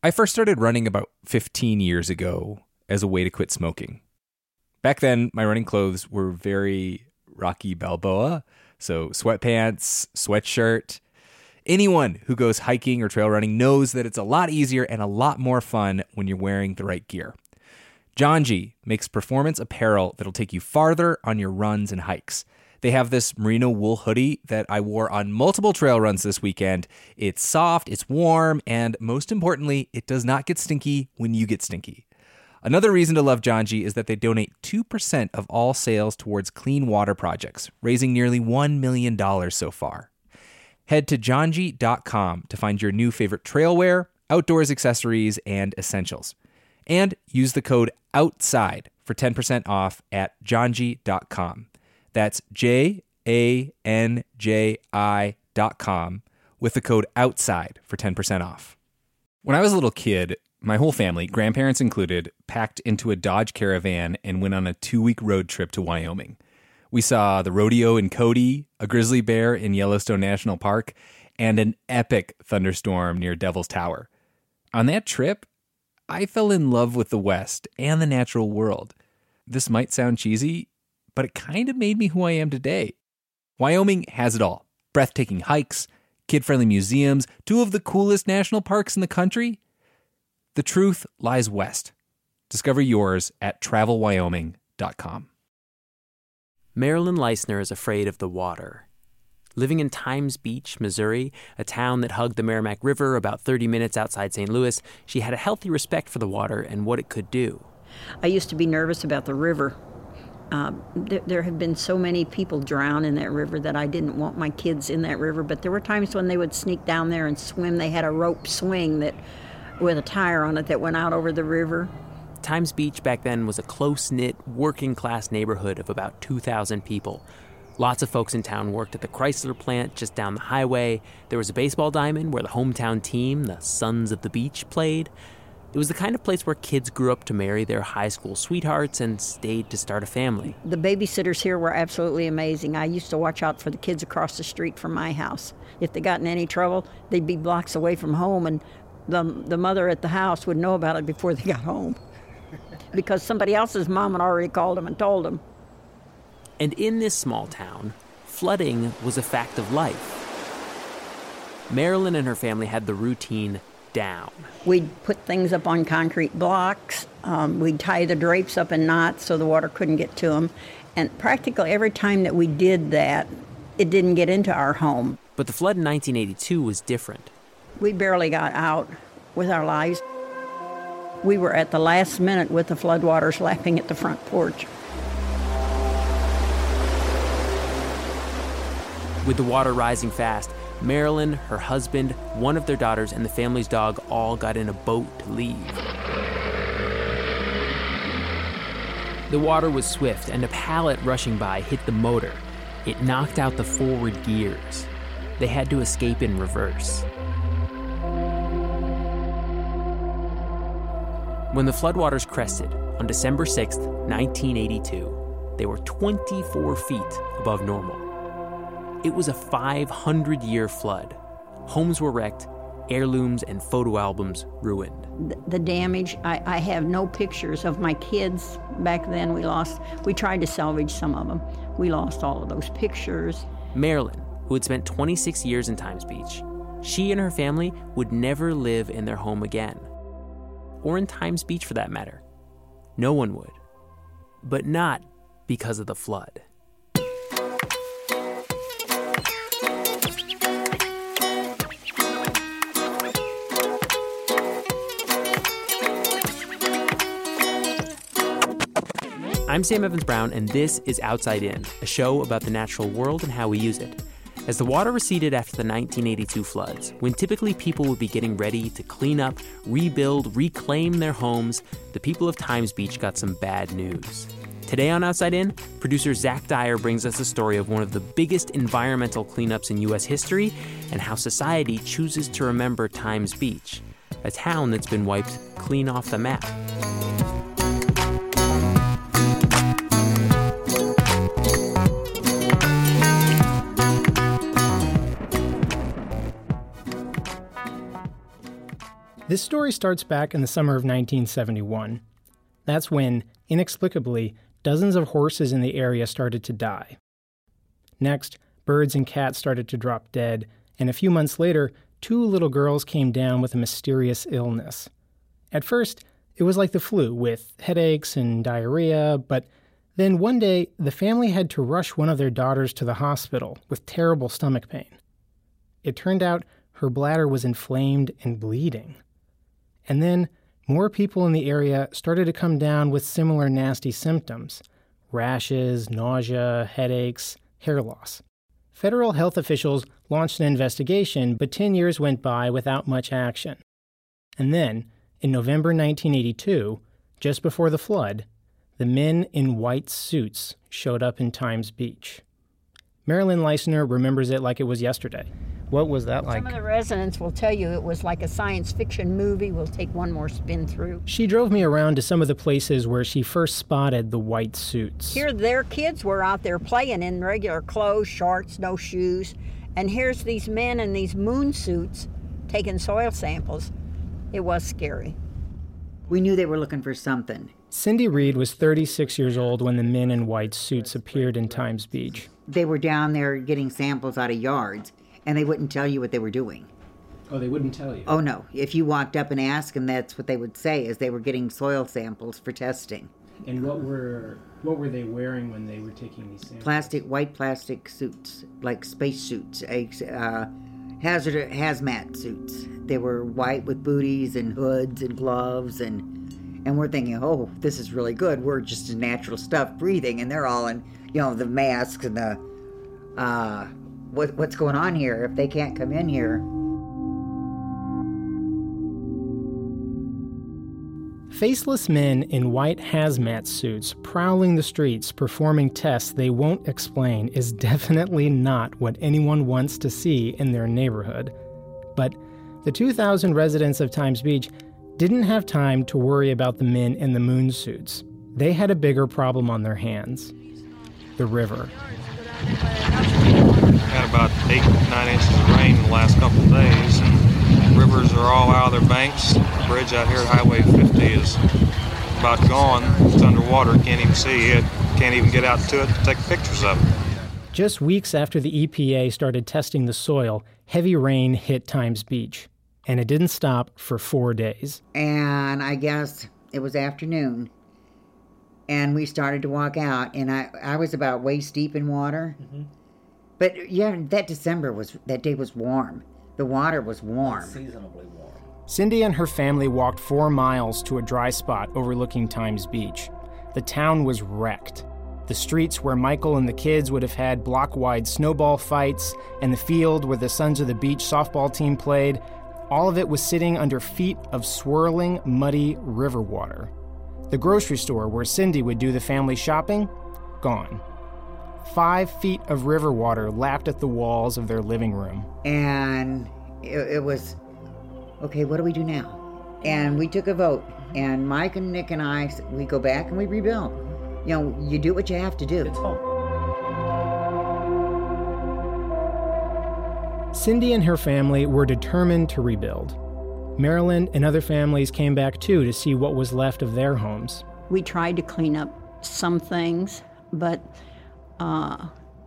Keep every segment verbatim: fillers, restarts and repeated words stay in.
I first started running about fifteen years ago as a way to quit smoking. Back then, my running clothes were very Rocky Balboa, so sweatpants, sweatshirt. Anyone who goes hiking or trail running knows that it's a lot easier and a lot more fun when you're wearing the right gear. Janji makes performance apparel that'll take you farther on your runs and hikes. They have this merino wool hoodie that I wore on multiple trail runs this weekend. It's soft, it's warm, and most importantly, it does not get stinky when you get stinky. Another reason to love Janji is that they donate two percent of all sales towards clean water projects, raising nearly one million dollars so far. Head to janji dot com to find your new favorite trail wear, outdoors accessories, and essentials. And use the code OUTSIDE for ten percent off at janji dot com. That's J A N J I dot com with the code OUTSIDE for ten percent off. When I was a little kid, my whole family, grandparents included, packed into a Dodge Caravan and went on a two-week road trip to Wyoming. We saw the rodeo in Cody, a grizzly bear in Yellowstone National Park, and an epic thunderstorm near Devil's Tower. On that trip, I fell in love with the West and the natural world. This might sound cheesy, but it kind of made me who I am today. Wyoming has it all. Breathtaking hikes, kid-friendly museums, two of the coolest national parks in the country. The truth lies west. Discover yours at travel wyoming dot com. Marilyn Leisner is afraid of the water. Living in Times Beach, Missouri, a town that hugged the Merrimack River about thirty minutes outside Saint Louis, she had a healthy respect for the water and what it could do. I used to be nervous about the river. Uh, there, there have been so many people drown in that river that I didn't want my kids in that river, but there were times when they would sneak down there and swim. They had a rope swing that with a tire on it that went out over the river. Times Beach back then was a close-knit, working-class neighborhood of about two thousand people. Lots of folks in town worked at the Chrysler plant just down the highway. There was a baseball diamond where the hometown team, the Sons of the Beach, played. It was the kind of place where kids grew up to marry their high school sweethearts and stayed to start a family. The babysitters here were absolutely amazing. I used to watch out for the kids across the street from my house. If they got in any trouble, they'd be blocks away from home, and the, the mother at the house would know about it before they got home because somebody else's mom had already called them and told them. And in this small town, flooding was a fact of life. Marilyn and her family had the routine down. We'd put things up on concrete blocks. Um, we'd tie the drapes up in knots so the water couldn't get to them. And practically every time that we did that, it didn't get into our home. But the flood in nineteen eighty-two was different. We barely got out with our lives. We were at the last minute with the floodwaters lapping at the front porch. With the water rising fast, Marilyn, her husband, one of their daughters, and the family's dog all got in a boat to leave. The water was swift, and a pallet rushing by hit the motor. It knocked out the forward gears. They had to escape in reverse. When the floodwaters crested on December sixth, nineteen eighty-two, they were twenty-four feet above normal. It was a five hundred year flood. Homes were wrecked, heirlooms and photo albums ruined. The damage, I, I have no pictures of my kids. Back then we lost, we tried to salvage some of them. We lost all of those pictures. Marilyn, who had spent twenty-six years in Times Beach, she and her family would never live in their home again. Or in Times Beach for that matter. No one would. But not because of the flood. I'm Sam Evans-Brown, and this is Outside In, a show about the natural world and how we use it. As the water receded after the nineteen eighty-two floods, when typically people would be getting ready to clean up, rebuild, reclaim their homes, the people of Times Beach got some bad news. Today on Outside In, producer Zach Dyer brings us a story of one of the biggest environmental cleanups in U S history and how society chooses to remember Times Beach, a town that's been wiped clean off the map. This story starts back in the summer of nineteen seventy-one. That's when, inexplicably, dozens of horses in the area started to die. Next, birds and cats started to drop dead, and a few months later, two little girls came down with a mysterious illness. At first, it was like the flu, with headaches and diarrhea, but then one day, the family had to rush one of their daughters to the hospital with terrible stomach pain. It turned out her bladder was inflamed and bleeding. And then, more people in the area started to come down with similar nasty symptoms: rashes, nausea, headaches, hair loss. Federal health officials launched an investigation, but ten years went by without much action. And then, in November nineteen eighty-two, just before the flood, the men in white suits showed up in Times Beach. Marilyn Leisner remembers it like it was yesterday. What was that like? Some of the residents will tell you it was like a science fiction movie. We'll take one more spin through. She drove me around to some of the places where she first spotted the white suits. Here, their kids were out there playing in regular clothes, shorts, no shoes. And here's these men in these moon suits taking soil samples. It was scary. We knew they were looking for something. Cindy Reed was thirty-six years old when the men in white suits appeared in Times Beach. They were down there getting samples out of yards, and they wouldn't tell you what they were doing. Oh, they wouldn't tell you? Oh, no. If you walked up and asked them, that's what they would say, is they were getting soil samples for testing. And what were what were they wearing when they were taking these samples? Plastic, white plastic suits, like space suits, uh, hazard hazmat suits. They were white with booties and hoods and gloves, and and we're thinking, oh, this is really good. We're just in natural stuff breathing, and they're all in, you know, the masks and the, uh, what what's going on here if they can't come in here? Faceless men in white hazmat suits prowling the streets performing tests they won't explain is definitely not what anyone wants to see in their neighborhood. But the two thousand residents of Times Beach didn't have time to worry about the men in the moon suits. They had a bigger problem on their hands: the river. Had about eight, nine inches of rain in the last couple of days, and rivers are all out of their banks. The bridge out here at Highway fifty is about gone. It's underwater, can't even see it. Can't even get out to it to take pictures of it. Just weeks after the E P A started testing the soil, heavy rain hit Times Beach, and it didn't stop for four days. And I guess it was afternoon, and we started to walk out, and I, I was about waist deep in water. Mm-hmm. But yeah, that December was, that day was warm. The water was warm. Unseasonably warm. Cindy and her family walked four miles to a dry spot overlooking Times Beach. The town was wrecked. The streets where Michael and the kids would have had block-wide snowball fights, and the field where the Sons of the Beach softball team played, all of it was sitting under feet of swirling, muddy river water. The grocery store where Cindy would do the family shopping, gone. Five feet of river water lapped at the walls of their living room. And it, it was, okay, what do we do now? And we took a vote, and Mike and Nick and I, we go back and we rebuild. You know, you do what you have to do. It's home. Cindy and her family were determined to rebuild. Marilyn and other families came back too to see what was left of their homes. We tried to clean up some things, but uh,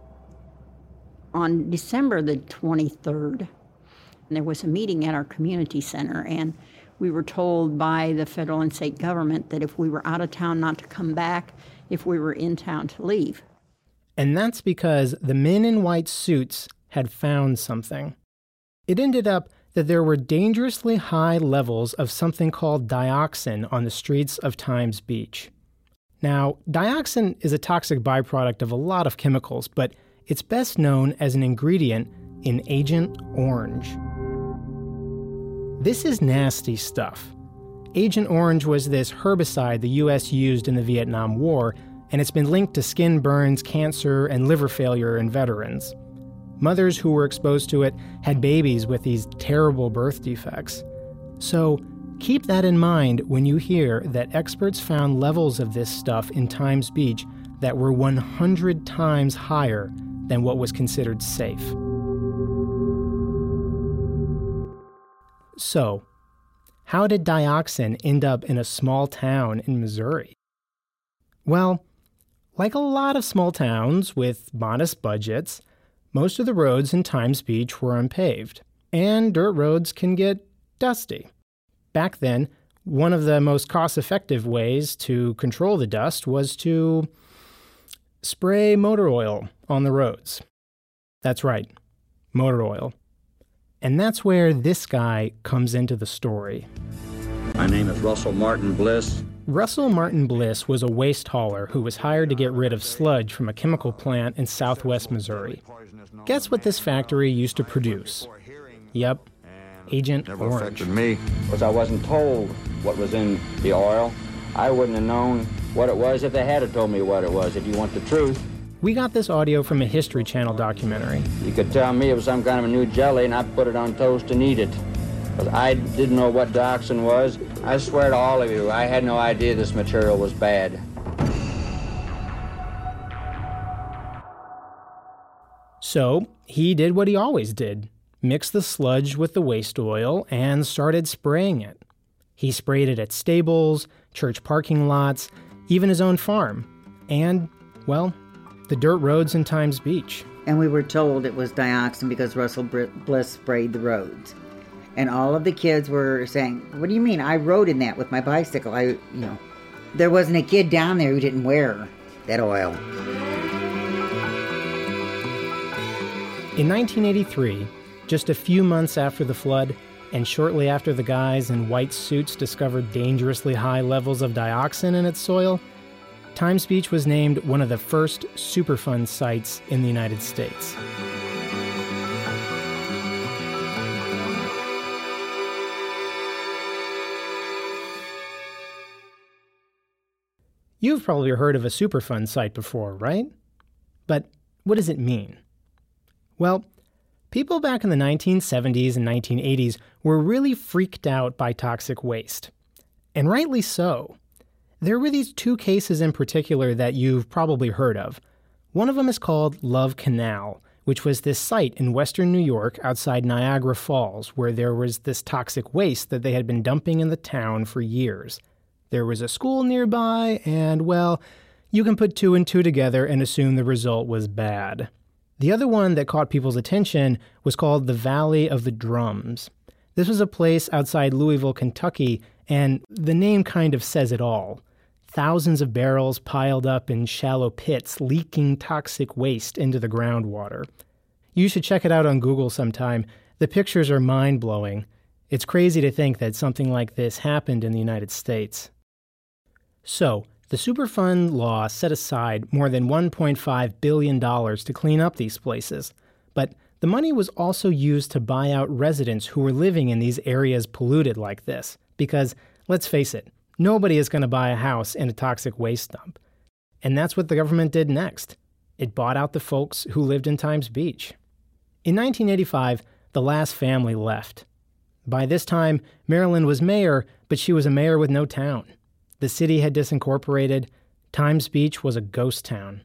on December the twenty-third, there was a meeting at our community center, and we were told by the federal and state government that if we were out of town, not to come back, if we were in town, to leave. And that's because the men in white suits had found something. It ended up that there were dangerously high levels of something called dioxin on the streets of Times Beach. Now, dioxin is a toxic byproduct of a lot of chemicals, but it's best known as an ingredient in Agent Orange. This is nasty stuff. Agent Orange was this herbicide the U S used in the Vietnam War, and it's been linked to skin burns, cancer, and liver failure in veterans. Mothers who were exposed to it had babies with these terrible birth defects. So keep that in mind when you hear that experts found levels of this stuff in Times Beach that were one hundred times higher than what was considered safe. So, how did dioxin end up in a small town in Missouri? Well, like a lot of small towns with modest budgets, most of the roads in Times Beach were unpaved, and dirt roads can get dusty. Back then, one of the most cost-effective ways to control the dust was to spray motor oil on the roads. That's right, motor oil. And that's where this guy comes into the story. My name is Russell Martin Bliss. Russell Martin Bliss was a waste hauler who was hired to get rid of sludge from a chemical plant in southwest Missouri. Guess what this factory used to produce? Yep, Agent Never Orange. affected me. Because I wasn't told what was in the oil. I wouldn't have known what it was if they had told me what it was, if you want the truth. We got this audio from a History Channel documentary. You could tell me it was some kind of a new jelly and I'd put it on toast and eat it. Because I didn't know what dioxin was. I swear to all of you, I had no idea this material was bad. So he did what he always did, mixed the sludge with the waste oil and started spraying it. He sprayed it at stables, church parking lots, even his own farm, and, well, the dirt roads in Times Beach. And we were told it was dioxin because Russell Bliss sprayed the roads. And all of the kids were saying, what do you mean? I rode in that with my bicycle. I, you know, there wasn't a kid down there who didn't wear that oil. In nineteen eighty-three, just a few months after the flood, and shortly after the guys in white suits discovered dangerously high levels of dioxin in its soil, Times Beach was named one of the first Superfund sites in the United States. You've probably heard of a Superfund site before, right? But what does it mean? Well, people back in the nineteen seventies and nineteen eighties were really freaked out by toxic waste. And rightly so. There were these two cases in particular that you've probably heard of. One of them is called Love Canal, which was this site in western New York outside Niagara Falls where there was this toxic waste that they had been dumping in the town for years. There was a school nearby, and, well, you can put two and two together and assume the result was bad. The other one that caught people's attention was called the Valley of the Drums. This was a place outside Louisville, Kentucky, and the name kind of says it all. Thousands of barrels piled up in shallow pits, leaking toxic waste into the groundwater. You should check it out on Google sometime. The pictures are mind-blowing. It's crazy to think that something like this happened in the United States. So, the Superfund law set aside more than one point five billion dollars to clean up these places. But the money was also used to buy out residents who were living in these areas polluted like this. Because, let's face it, nobody is going to buy a house in a toxic waste dump. And that's what the government did next. It bought out the folks who lived in Times Beach. In nineteen eighty-five, the last family left. By this time, Marilyn was mayor, but she was a mayor with no town. The city had disincorporated. Times Beach was a ghost town.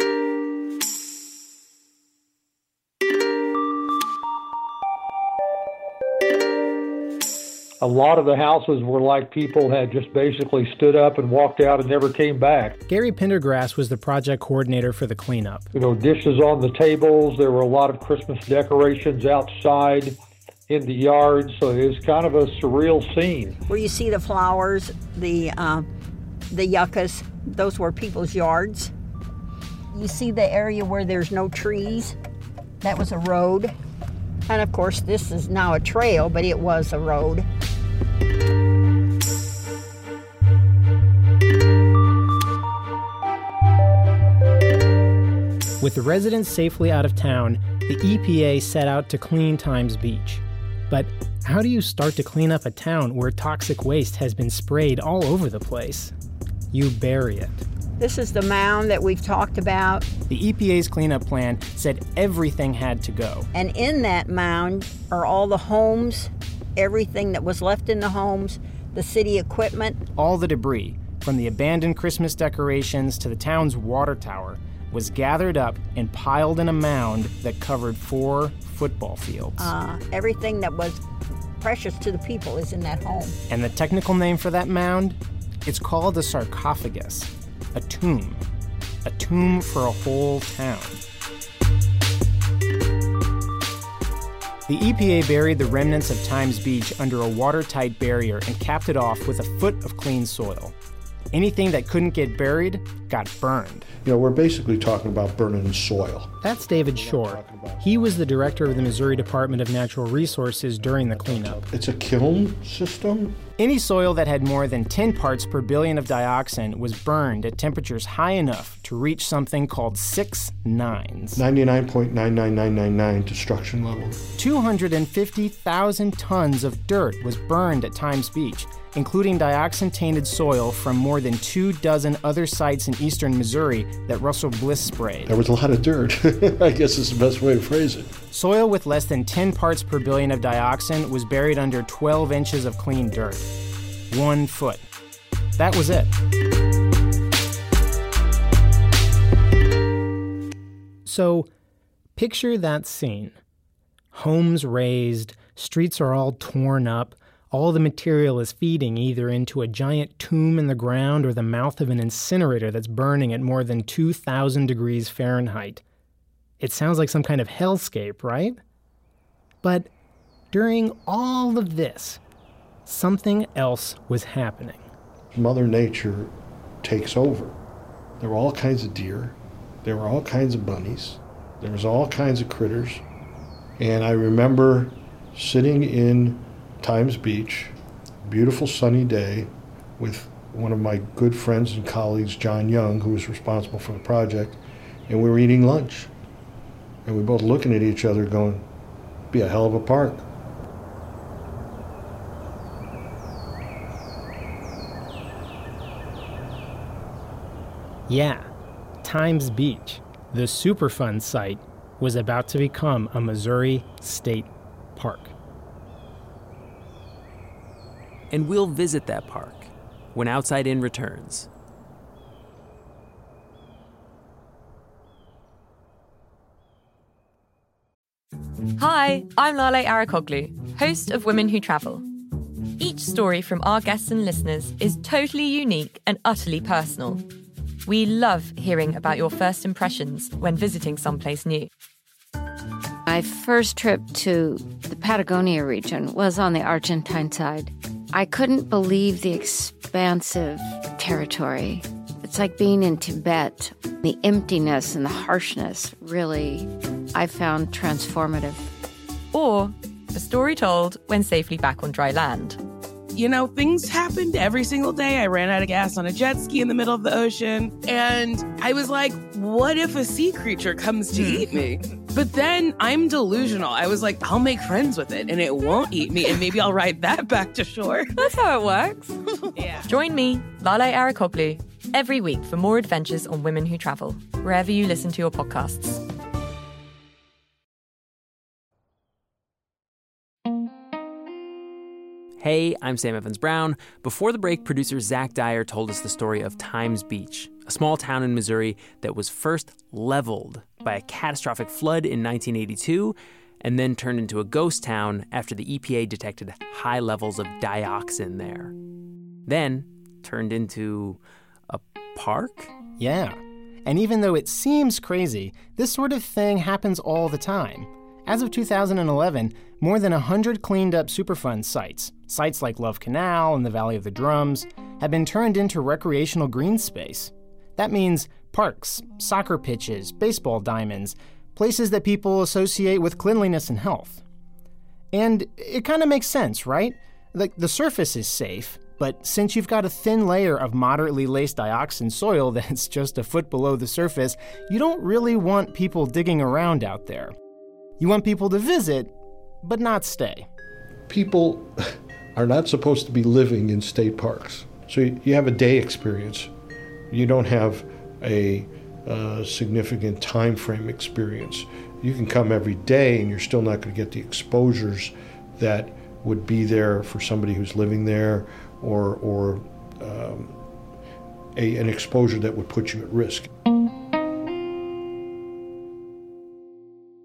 A lot of the houses were like people had just basically stood up and walked out and never came back. Gary Pendergrass was the project coordinator for the cleanup. You know, dishes on the tables. There were a lot of Christmas decorations outside in the yard, so it was kind of a surreal scene. Where you see the flowers, the uh, the yuccas, those were people's yards. You see the area where there's no trees, that was a road. And of course, this is now a trail, but it was a road. With the residents safely out of town, the E P A set out to clean Times Beach. But how do you start to clean up a town where toxic waste has been sprayed all over the place? You bury it. This is the mound that we've talked about. The E P A's cleanup plan said everything had to go. And in that mound are all the homes, everything that was left in the homes, the city equipment. All the debris, from the abandoned Christmas decorations to the town's water tower, was gathered up and piled in a mound that covered four football fields. Uh, everything that was precious to the people is in that home. And the technical name for that mound? It's called a sarcophagus, a tomb. A tomb for a whole town. The E P A buried the remnants of Times Beach under a watertight barrier and capped it off with a foot of clean soil. Anything that couldn't get buried got burned. You know, we're basically talking about burning soil. That's David Shore. He was the director of the Missouri Department of Natural Resources during the cleanup. It's a kiln system. Any soil that had more than ten parts per billion of dioxin was burned at temperatures high enough to reach something called six nines. ninety-nine point nine nine nine nine nine destruction level. two hundred fifty thousand tons of dirt was burned at Times Beach, including dioxin-tainted soil from more than two dozen other sites in eastern Missouri that Russell Bliss sprayed. There was a lot of dirt. I guess is the best way to phrase it. Soil with less than ten parts per billion of dioxin was buried under twelve inches of clean dirt. One foot. That was it. So, picture that scene. Homes razed, streets are all torn up, all the material is feeding either into a giant tomb in the ground or the mouth of an incinerator that's burning at more than two thousand degrees Fahrenheit. It sounds like some kind of hellscape, right? But during all of this, something else was happening. Mother Nature takes over. There were all kinds of deer. There were all kinds of bunnies. There was all kinds of critters. And I remember sitting in Times Beach, beautiful sunny day, with one of my good friends and colleagues, John Young, who was responsible for the project, and we were eating lunch. And we were both looking at each other going, be a hell of a park. Yeah, Times Beach, the Superfund site, was about to become a Missouri state park. And we'll visit that park when Outside In returns. Hi, I'm Lale Arakoglu, host of Women Who Travel. Each story from our guests and listeners is totally unique and utterly personal. We love hearing about your first impressions when visiting someplace new. My first trip to the Patagonia region was on the Argentine side. I couldn't believe the expansive territory. It's like being in Tibet. The emptiness and the harshness really, I found transformative. Or a story told when safely back on dry land. You know, things happened every single day. I ran out of gas on a jet ski in the middle of the ocean. And I was like, what if a sea creature comes to eat me? But then I'm delusional. I was like, I'll make friends with it and it won't eat me. And maybe I'll ride that back to shore. That's how it works. Yeah. Join me, Lale Arakoglu, every week for more adventures on Women Who Travel, wherever you listen to your podcasts. Hey, I'm Sam Evans-Brown. Before the break, producer Zach Dyer told us the story of Times Beach, a small town in Missouri that was first leveled by a catastrophic flood in nineteen eighty-two and then turned into a ghost town after the E P A detected high levels of dioxin there. Then turned into a park? Yeah. And even though it seems crazy, this sort of thing happens all the time. As of two thousand eleven, more than one hundred cleaned-up Superfund sites, sites like Love Canal and the Valley of the Drums, have been turned into recreational green space. That means parks, soccer pitches, baseball diamonds, places that people associate with cleanliness and health. And it kind of makes sense, right? Like, the surface is safe, but since you've got a thin layer of moderately laced dioxin soil that's just a foot below the surface, you don't really want people digging around out there. You want people to visit, but not stay. People are not supposed to be living in state parks. So you have a day experience. You don't have a uh, significant time frame experience. You can come every day and you're still not going to get the exposures that would be there for somebody who's living there, or, or um, a, an exposure that would put you at risk.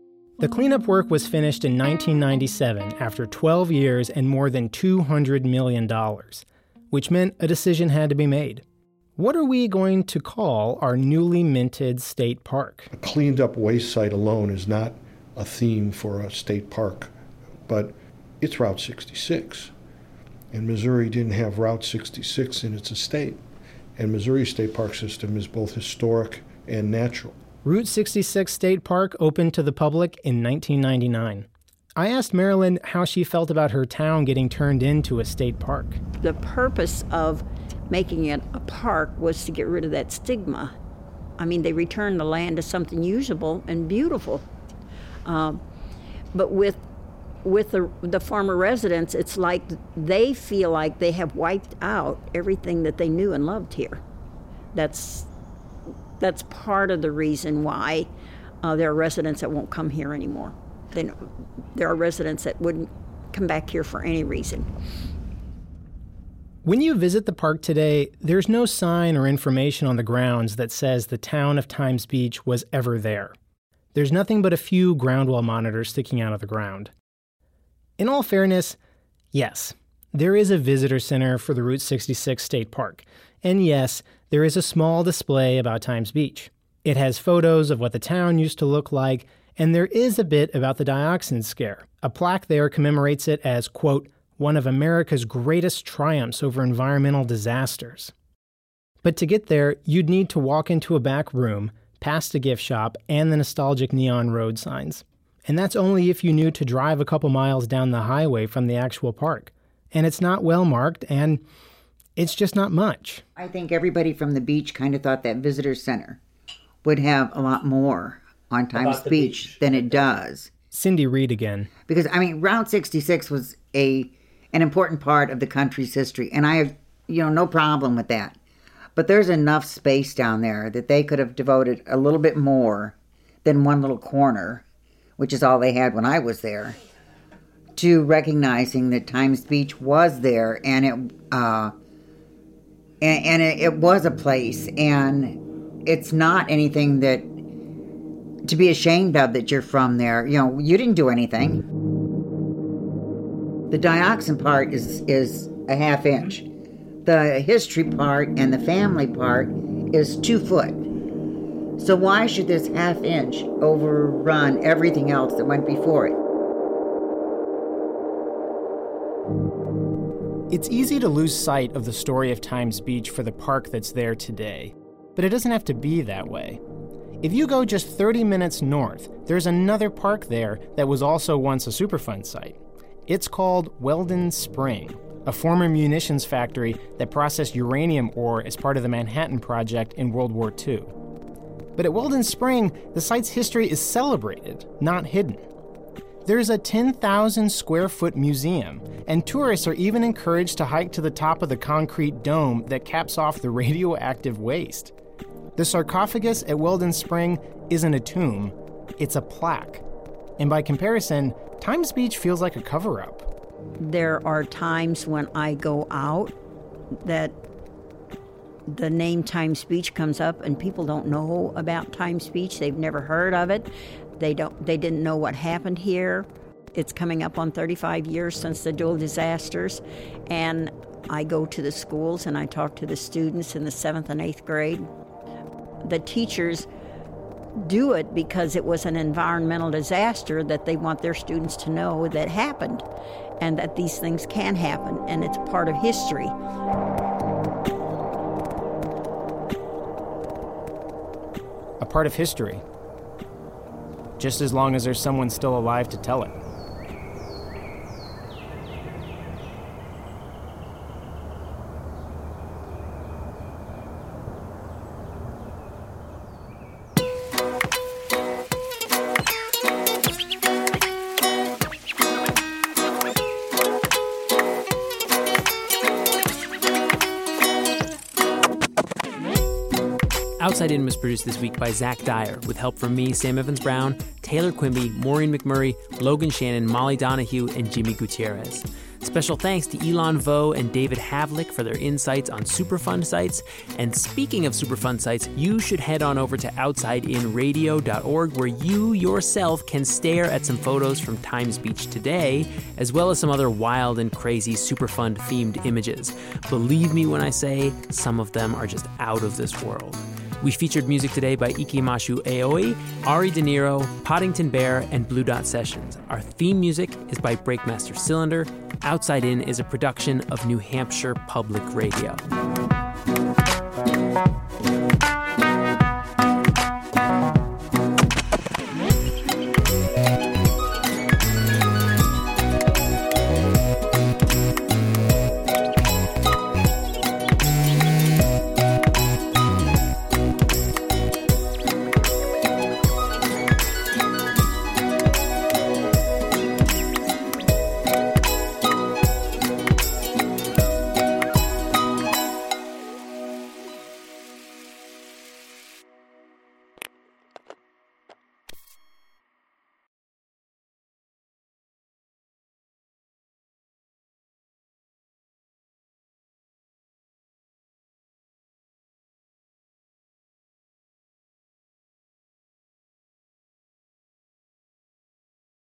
The cleanup work was finished in nineteen ninety-seven after twelve years and more than two hundred million dollars, which meant a decision had to be made. What are we going to call our newly minted state park? A cleaned up waste site alone is not a theme for a state park, but it's Route sixty-six. And Missouri didn't have Route sixty-six in its estate. And Missouri State Park System is both historic and natural. Route sixty-six State Park opened to the public in nineteen ninety-nine. I asked Marilyn how she felt about her town getting turned into a state park. The purpose of making it a park was to get rid of that stigma. I mean, they returned the land to something usable and beautiful. Um, but with with the, the former residents, it's like they feel like they have wiped out everything that they knew and loved here. That's that's part of the reason why uh, there are residents that won't come here anymore. They, there are residents that wouldn't come back here for any reason. When you visit the park today, there's no sign or information on the grounds that says the town of Times Beach was ever there. There's nothing but a few ground well monitors sticking out of the ground. In all fairness, yes, there is a visitor center for the Route sixty-six State Park. And yes, there is a small display about Times Beach. It has photos of what the town used to look like, and there is a bit about the dioxin scare. A plaque there commemorates it as, quote, one of America's greatest triumphs over environmental disasters. But to get there, you'd need to walk into a back room, past a gift shop, and the nostalgic neon road signs. And that's only if you knew to drive a couple miles down the highway from the actual park. And it's not well marked, and it's just not much. I think everybody from the beach kind of thought that visitor center would have a lot more on Times Beach, beach than it does. Cindy Reed again. Because, I mean, Route sixty-six was a an important part of the country's history, and I have, you know, no problem with that. But there's enough space down there that they could have devoted a little bit more than one little corner, which is all they had when I was there, to recognizing that Times Beach was there, and it uh, and, and it, it was a place, and it's not anything that to be ashamed of that you're from there. You know, you didn't do anything. The dioxin part is is a half inch. The history part and the family part is two foot. So why should this half inch overrun everything else that went before it? It's easy to lose sight of the story of Times Beach for the park that's there today, but it doesn't have to be that way. If you go just thirty minutes north, there's another park there that was also once a Superfund site. It's called Weldon Spring, a former munitions factory that processed uranium ore as part of the Manhattan Project in World War Two. But at Weldon Spring, the site's history is celebrated, not hidden. There's a ten thousand square foot museum, and tourists are even encouraged to hike to the top of the concrete dome that caps off the radioactive waste. The sarcophagus at Weldon Spring isn't a tomb, it's a plaque. And by comparison, Times Beach feels like a cover-up. There are times when I go out that the name Times Beach comes up and people don't know about Times Beach. They've never heard of it. They don't. They didn't know what happened here. It's coming up on thirty-five years since the dual disasters. And I go to the schools and I talk to the students in the seventh and eighth grade. The teachers do it because it was an environmental disaster that they want their students to know that happened and that these things can happen, and it's part of history. A part of history. Just as long as there's someone still alive to tell it. Outside In was produced this week by Zach Dyer, with help from me, Sam Evans-Brown, Taylor Quimby, Maureen McMurray, Logan Shannon, Molly Donahue, and Jimmy Gutierrez. Special thanks to Elon Vo and David Havlick for their insights on Superfund sites. And speaking of Superfund sites, you should head on over to outside in radio dot org, where you yourself can stare at some photos from Times Beach today, as well as some other wild and crazy Superfund-themed images. Believe me when I say some of them are just out of this world. We featured music today by Ikimashu Aoi, Ari De Niro, Poddington Bear, and Blue Dot Sessions. Our theme music is by Breakmaster Cylinder. Outside In is a production of New Hampshire Public Radio.